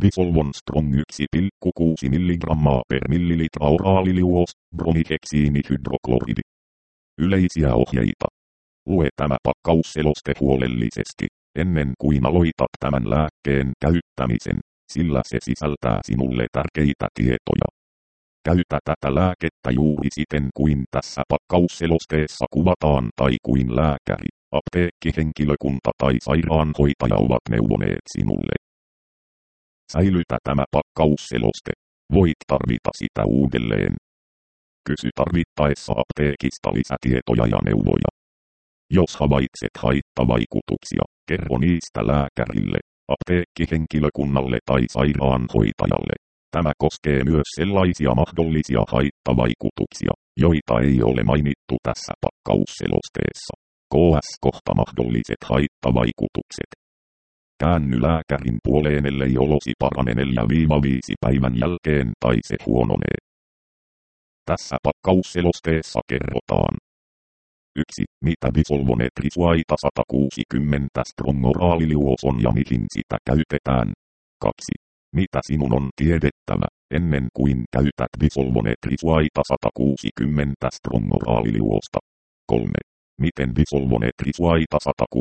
Visolvon Strong 1,6 mg per millilitra oraaliliuos, bromiheksinihydrokloridi. Yleisiä ohjeita. Lue tämä pakkausseloste huolellisesti, ennen kuin aloitat tämän lääkkeen käyttämisen, sillä se sisältää sinulle tärkeitä tietoja. Käytä tätä lääkettä juuri siten kuin tässä pakkausselosteessa kuvataan tai kuin lääkäri, apteekkihenkilökunta tai sairaanhoitaja ovat neuvoneet sinulle. Säilytä tämä pakkausseloste. Voit tarvita sitä uudelleen. Kysy tarvittaessa apteekista lisätietoja ja neuvoja. Jos havaitset haittavaikutuksia, kerro niistä lääkärille, apteekkihenkilökunnalle tai sairaanhoitajalle. Tämä koskee myös sellaisia mahdollisia haittavaikutuksia, joita ei ole mainittu tässä pakkausselosteessa. KS-kohta mahdolliset haittavaikutukset. Käänny lääkärin puoleen, ellei olosi parane 4-5 päivän jälkeen tai se huononee. Tässä pakkausselosteessa kerrotaan. 1. Mitä bisolvonetrisuaita 160 strong oraaliliuos on ja mihin sitä käytetään. 2. Mitä sinun on tiedettävä, ennen kuin käytät bisolvonetrisuaita 160 strong oraaliliuosta. 3. Miten bisolvonetrisuaita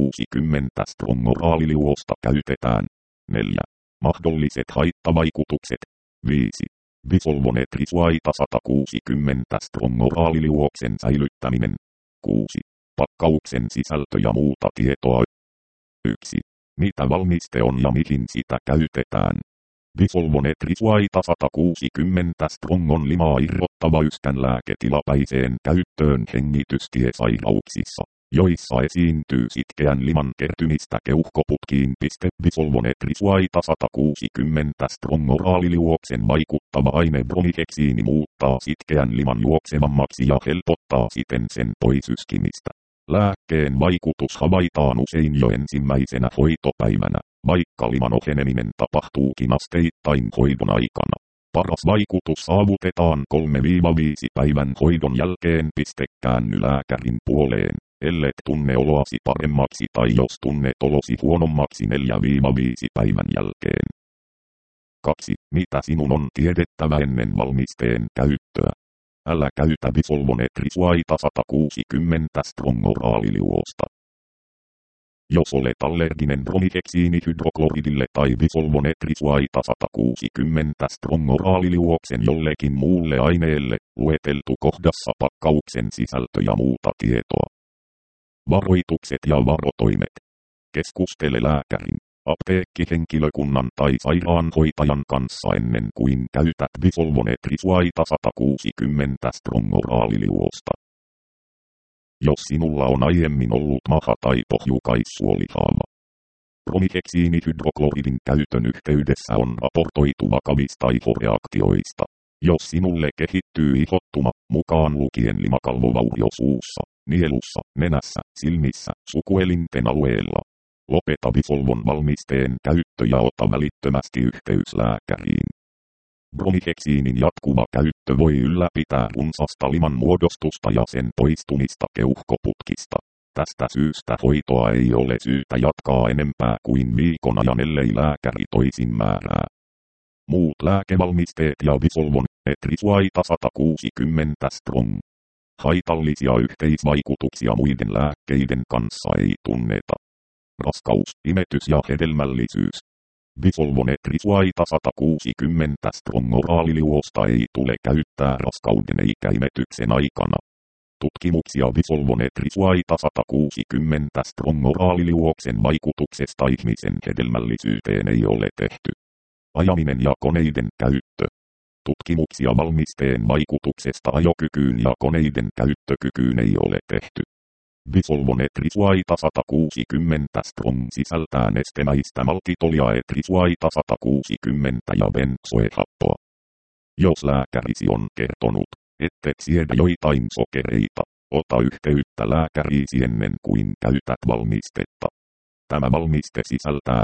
160 strong oraaliliuosta käytetään. 4. Mahdolliset haittavaikutukset. 5. Bisolvonetrisuaita 160 strong oraaliliuoksen säilyttäminen. 6. Pakkauksen sisältö ja muuta tietoa. 1. Mitä valmiste on ja mihin sitä käytetään. Bisolvonetrisuaita 160 strong on limaa irrottava yskänlääke tilapäiseen käyttöön hengitystiesairauksissa, joissa esiintyy sitkeän liman kertymistä keuhkoputkiin. Bisolvonetrisuaita 160 strong oraaliliuoksen vaikuttava aine bromiheksiini muuttaa sitkeän liman juoksevammaksi ja helpottaa siten sen poisyskimistä. Lääkkeen vaikutus havaitaan usein jo ensimmäisenä hoitopäivänä, vaikka liman oheneminen tapahtuukin asteittain hoidon aikana. Paras vaikutus saavutetaan 3-5 päivän hoidon jälkeen. Käänny lääkärin puoleen, ellet tunne oloasi paremmaksi tai jos tunnet olosi huonommaksi 4-5 päivän jälkeen. 2. Mitä sinun on tiedettävä ennen valmisteen käyttöä? Älä käytä bisolvonetrisuaita 160 strong oraaliliuosta. Jos olet allerginen bromiheksinihydrokloridille tai bisolvonetrisuaita 160 strong oraaliliuoksen jollekin muulle aineelle, lueteltu kohdassa pakkauksen sisältö ja muuta tietoa. Varoitukset ja varotoimet. Keskustele lääkärin, apteekkihenkilökunnan tai sairaanhoitajan kanssa ennen kuin käytät bisolvonetrisuaita 160 strong oraaliliuosta. Jos sinulla on aiemmin ollut maha- tai pohjukaissuolihaava. Bromiheksinihydrokloridin käytön yhteydessä on raportoitu vakavista ihoreaktioista. Jos sinulle kehittyy ihottuma, mukaan lukien limakalvovaurio suussa, nielussa, nenässä, silmissä, sukuelinten alueella. Lopeta bisolvon valmisteen käyttö ja ota välittömästi yhteys lääkäriin. Bromiheksiinin jatkuva käyttö voi ylläpitää runsasta liman muodostusta ja sen poistumista keuhkoputkista. Tästä syystä hoitoa ei ole syytä jatkaa enempää kuin viikon ajan, ellei lääkäri toisin määrää. Muut lääkevalmisteet ja bisolvonetrisuaita 160 strong. Haitallisia yhteisvaikutuksia muiden lääkkeiden kanssa ei tunneta. Raskaus, imetys ja hedelmällisyys. Bisolvonetrisuaita 160 strong oraaliliuosta ei tule käyttää raskauden eikä imetyksen aikana. Tutkimuksia bisolvonetrisuaita 160 strong oraaliliuoksen vaikutuksesta ihmisen hedelmällisyyteen ei ole tehty. Ajaminen ja koneiden käyttö. Tutkimuksia valmisteen vaikutuksesta ajokykyyn ja koneiden käyttökykyyn ei ole tehty. Bisolvonetrisuaita 160 strong sisältää nestemäistä maltitolia etrisuaita 160 ja benzoehappoa. Jos lääkärisi on kertonut, ettet siedä joitain sokereita, ota yhteyttä lääkäriisi ennen kuin käytät valmistetta. Tämä valmiste sisältää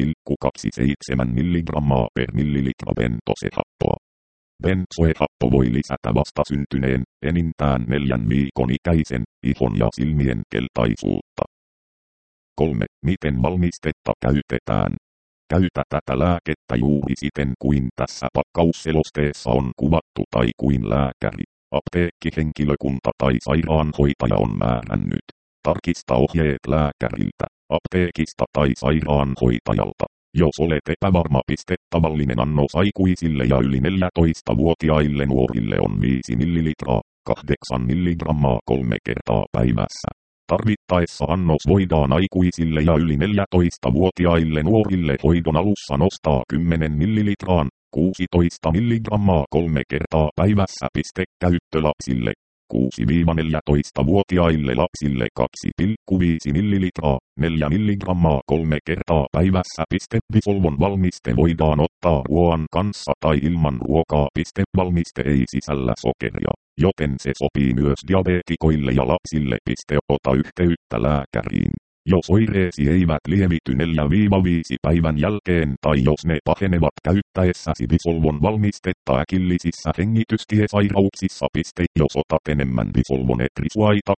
1,27 mg per millilitra benzoehappoa. Benzoehappo voi lisätä vastasyntyneen, enintään 4 viikon ikäisen, ihon ja silmien keltaisuutta. 3. Miten valmistetta käytetään? Käytä tätä lääkettä juuri siten kuin tässä pakkausselosteessa on kuvattu tai kuin lääkäri, apteekkihenkilökunta tai sairaanhoitaja on määrännyt. Tarkista ohjeet lääkäriltä, apteekista tai sairaanhoitajalta. Jos olet epävarma, tavallinen annos aikuisille ja yli 14-vuotiaille nuorille on 5 ml, 8 mg 3 kertaa päivässä. Tarvittaessa annos voidaan aikuisille ja yli 14-vuotiaille nuorille hoidon alussa nostaa 10 ml, 16 mg 3 kertaa päivässä. Käyttö lapsille. 6-14-vuotiaille lapsille 2,5 ml, 4 mg 3 kertaa päivässä. Visolvon valmiste voidaan ottaa ruoan kanssa tai ilman ruokaa. Valmiste ei sisällä sokeria, joten se sopii myös diabeetikoille ja lapsille. Ota yhteyttä lääkäriin, jos oireesi eivät lievity 4-5 päivän jälkeen tai jos ne pahenevat käyttäessäsi Visolvon valmistetta äkillisissä hengitystiesairauksissa. Jos otat enemmän Visolvon etrisuaita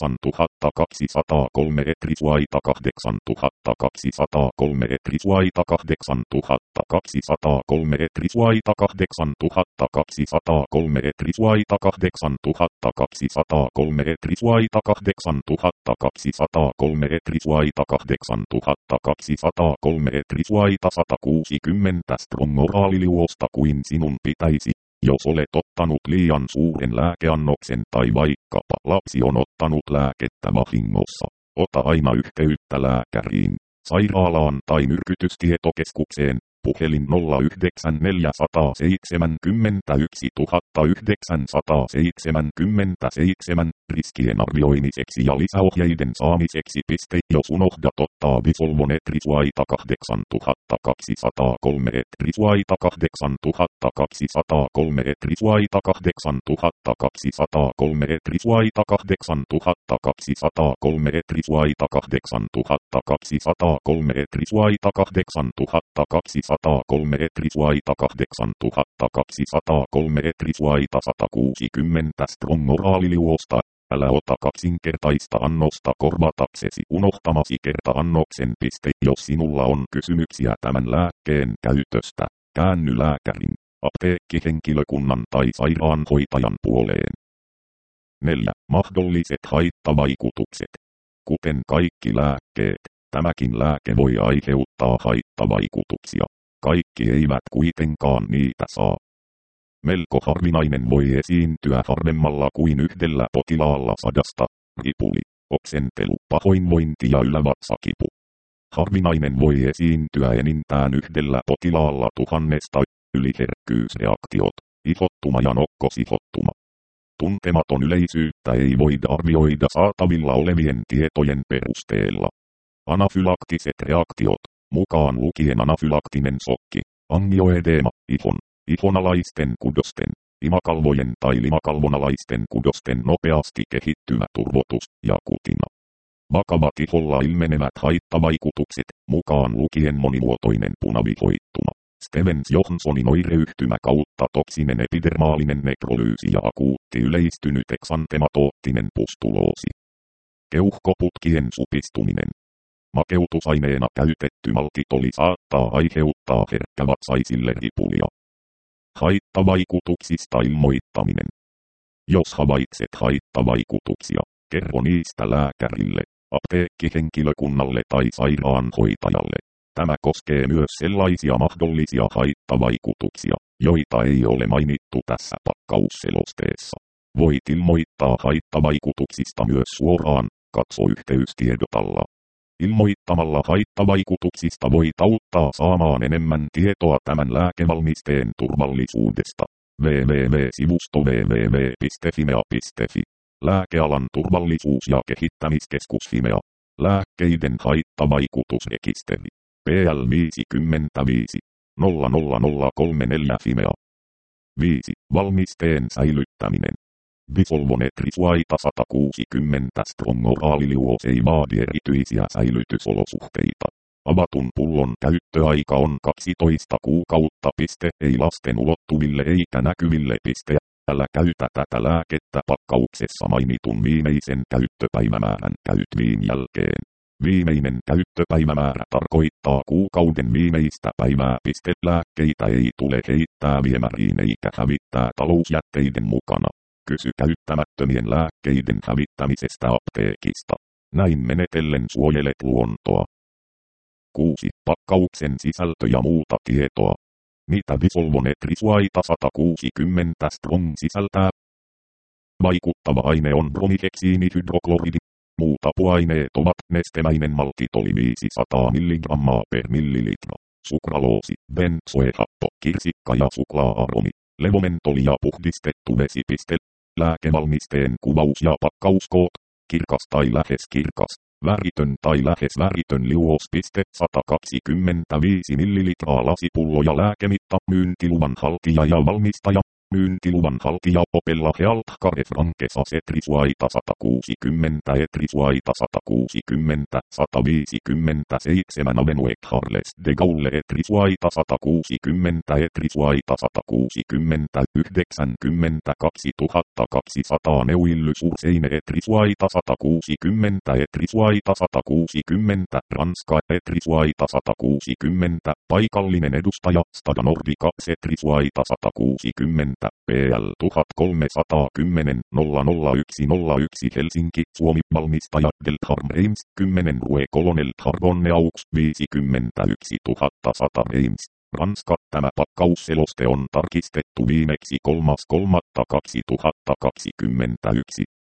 8203 etrisuaita 8203 etrisuaita 8203 etrisuaita 8203 etrisuaita 8203 etrisuaita 8203 etrisuaita 8203 etrisuaita 160 strongoraaliliuosta kuin sinun pitäisi. Jos olet ottanut liian suuren lääkeannoksen tai vaikkapa lapsi on ottanut lääkettä vahingossa, ota aina yhteyttä lääkäriin, sairaalaan tai myrkytystietokeskukseen. Puhelin 09471 riskien arvioimiseksi ja lisäohjeiden saamiseksi. Jos unohdat ottaa Visolvon etrisuaita 8203 etrisuaita 8203 etrisuaita 8203 etrisuaita 8203 etrisuaita 8203 etrisuaita 8203 etrisuaita 8203 etrisuaita 160 strongoraaliliuosta. Älä ota kaksinkertaista annosta korvataksesi unohtamasi kerta-annoksen. Jos sinulla on kysymyksiä tämän lääkkeen käytöstä, käänny lääkärin, apteekkihenkilökunnan tai sairaanhoitajan puoleen. 4. Mahdolliset haittavaikutukset. Kuten kaikki lääkkeet, tämäkin lääke voi aiheuttaa haittavaikutuksia. Kaikki eivät kuitenkaan niitä saa. Melko harvinainen voi esiintyä harvemmalla kuin yhdellä potilaalla 100. Ripuli, oksentelu, pahoinvointi ja ylävatsakipu. Harvinainen voi esiintyä enintään yhdellä potilaalla 1000. Yliherkkyysreaktiot, ihottuma ja nokkosihottuma. Tuntematon yleisyyttä ei voida arvioida saatavilla olevien tietojen perusteella. Anafylaktiset reaktiot, mukaan lukien anafylaktinen sokki, angioedeema, ihonalaisten kudosten, limakalvojen tai limakalvonalaisten kudosten nopeasti kehittyvä turvotus ja kutina. Vakavat iholla ilmenevät haittavaikutukset, mukaan lukien monimuotoinen punavihoittuma, Stevens-Johnsonin oireyhtymä kautta toksinen epidermaalinen nekrolyysi ja akuutti yleistynyt eksantematoottinen pustuloosi. Keuhkoputkien supistuminen. Makeutusaineena käytetty maltitoli saattaa aiheuttaa herkkävatsaisille ripulia. Haittavaikutuksista ilmoittaminen. Jos havaitset haittavaikutuksia, kerro niistä lääkärille, apteekkihenkilökunnalle tai sairaanhoitajalle. Tämä koskee myös sellaisia mahdollisia haittavaikutuksia, joita ei ole mainittu tässä pakkausselosteessa. Voit ilmoittaa haittavaikutuksista myös suoraan, katso yhteystiedotalla. Ilmoittamalla haittavaikutuksista voit auttaa saamaan enemmän tietoa tämän lääkevalmisteen turvallisuudesta. www.sivusto www.fimea.fi. Lääkealan turvallisuus- ja kehittämiskeskus Fimea. Lääkkeiden haittavaikutusrekisteri. PL 55 00034 Fimea. 5. Valmisteen säilyttäminen. Visolvon etrisuaita 160 strongoraaliliuos ei vaadi erityisiä säilytysolosuhteita. Avatun pullon käyttöaika on 12 kuukautta. Ei lasten ulottuville eikä näkyville. Älä käytä tätä lääkettä pakkauksessa mainitun viimeisen käyttöpäivämäärän käytviin jälkeen. Viimeinen käyttöpäivämäärä tarkoittaa kuukauden viimeistä päivää. Lääkkeitä ei tule heittää viemäriin eikä hävittää talousjätteiden mukana. Kysy käyttämättömien lääkkeiden hävittämisestä apteekista. Näin menetellen suojelet luontoa. 6. Pakkauksen sisältö ja muuta tietoa. Mitä disolvonetrisuaita 160 strong sisältää? Vaikuttava aine on bromiheksiinihydrokloridi. Muut apuaineet ovat nestemäinen maltitoli 500 mg per millilitra, sukraloosi, benzoehappo, kirsikka ja suklaa-aromi, levomentoli ja puhdistettu vesi. Lääkevalmisteen kuvaus ja pakkauskoot, kirkas tai lähes kirkas, väritön tai lähes väritön liuos. 125 ml lasipullo ja lääkemitta. Myyntiluvan haltija ja valmistaja. Myyntiluvan haltija Opella Healthcare Frankesa etrisuaita 160 etrisuaita 160 157 Avenue Charles de Gaulle etrisuaita 160 etrisuaita 160 90 2200 Neuilly-sur-Seine etrisuaita 160 etrisuaita 160 Ranska etrisuaita 160 paikallinen edustaja Stada Nordica etrisuaita 160 PL 1310 00101 Helsinki, Suomi. Valmistaja Deltharm Reims 10 Rue Colonel Charbonneaux 51 100 Reims, Ranska. Tämä pakkausseloste on tarkistettu viimeksi 3.3.2021.